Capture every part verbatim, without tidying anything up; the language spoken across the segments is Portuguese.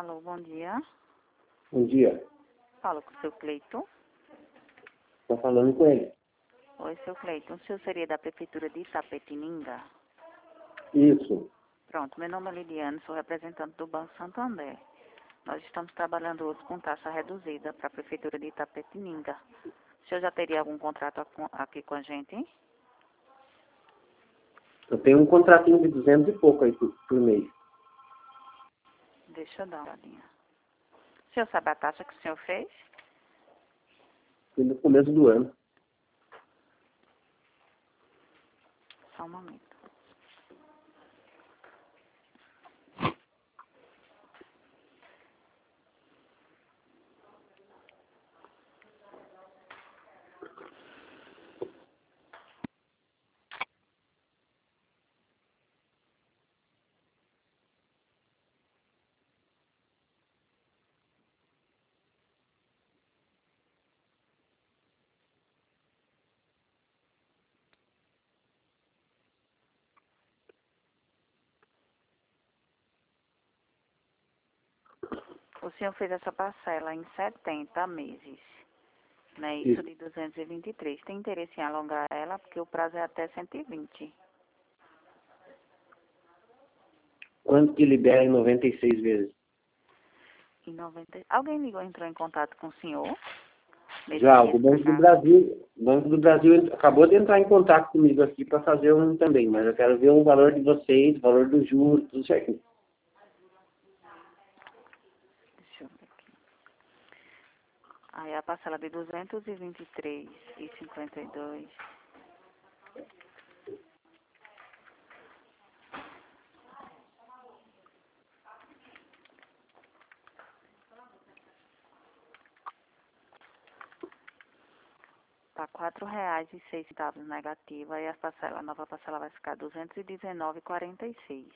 Alô, bom dia. Bom dia. Falo com o seu Cleiton. Estou falando com ele. Oi, seu Cleiton. O senhor seria da Prefeitura de Itapetininga? Isso. Pronto, meu nome é Lidiane, sou representante do Banco Santander. Nós estamos trabalhando hoje com taxa reduzida para a Prefeitura de Itapetininga. O senhor já teria algum contrato aqui com a gente, hein? Eu tenho um contratinho de duzentos e pouco aí por, por mês. Deixa eu dar uma olhadinha. O senhor sabe a taxa que o senhor fez? Foi no começo do ano. Só um momento. O senhor fez essa parcela em setenta meses, né? Isso Isso. de duzentos e vinte e três. Tem interesse em alongar ela, porque o prazo é até cento e vinte. Quanto que libera em noventa e seis vezes? Em noventa... Alguém ligou, entrou em contato com o senhor? Nesses Já, o dias pra Banco do cá? Brasil, o Banco do Brasil ent- acabou de entrar em contato comigo aqui para fazer um também, mas eu quero ver o valor de vocês, o valor do juros, tudo certinho. Deixa eu ver aqui. Aí a parcela de duzentos e vinte e três e cinquenta e dois. Tá quatro reais e seis centavos negativa e a parcela, a nova parcela vai ficar duzentos e dezenove e quarenta e seis.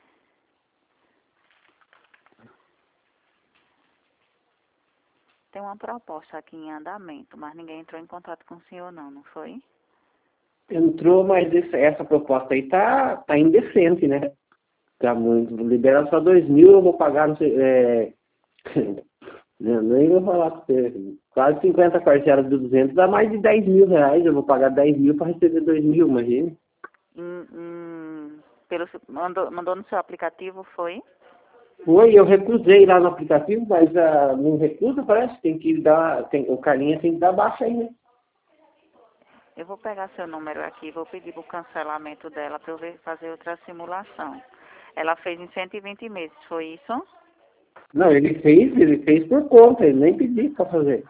Tem uma proposta aqui em andamento, mas ninguém entrou em contato com o senhor não, não foi? Entrou, mas esse- essa proposta aí tá, tá indecente, né? Tá muito. Liberar só dois mil, eu vou pagar, não sei, é... Eu nem vou falar pra você. Quase cinquenta parcelas de duzentos dá mais de dez mil reais. Eu vou pagar dez mil para receber dois mil, imagine. Hum, hum, pelo, mandou, mandou no seu aplicativo, foi? Foi, eu recusei lá no aplicativo, mas ah, não recusa, parece. Tem que dar. Tem, o carinha tem que dar baixa aí, né? Eu vou pegar seu número aqui, vou pedir para o cancelamento dela para eu ver, fazer outra simulação. Ela fez em cento e vinte meses, foi isso? Não, ele fez, ele fez por conta, ele nem pediu para fazer.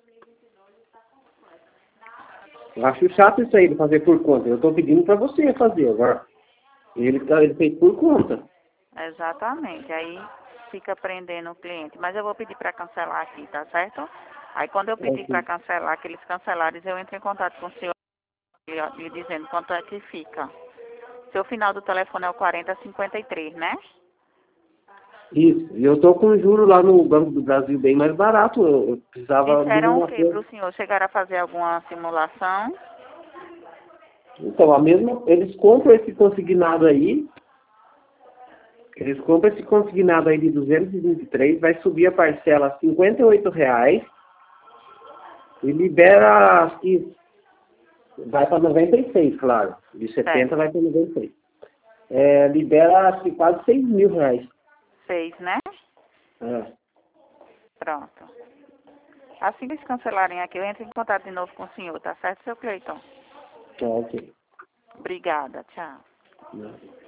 Eu acho chato isso aí de fazer por conta. Eu estou pedindo para você fazer agora. Ele, ele fez por conta. Exatamente, aí fica prendendo o cliente. Mas eu vou pedir para cancelar aqui, tá certo? Aí quando eu pedir para Assim. cancelar, que eles cancelarem, eu entro em contato com o senhor lhe lhe dizendo quanto é que fica. Seu final do telefone é o quarenta cinquenta e três, né? Isso. E eu estou com juros lá no Banco do Brasil bem mais barato. Eu, eu precisava de Disseram o uma que para coisa. o senhor? Chegaram a fazer alguma simulação? Então, a mesma, eles compram esse consignado aí, eles compram esse consignado aí de duzentos e vinte e três, vai subir a parcela a cinquenta e oito reais e libera, acho que vai para noventa e seis, claro. De setenta Certo. vai para noventa e seis. É, libera, acho que quase seis mil reais. Seis, né? É, Pronto. Assim que eles cancelarem aqui, eu entro em contato de novo com o senhor, tá certo, seu Cleiton? tá ok. Obrigada, tchau. Não.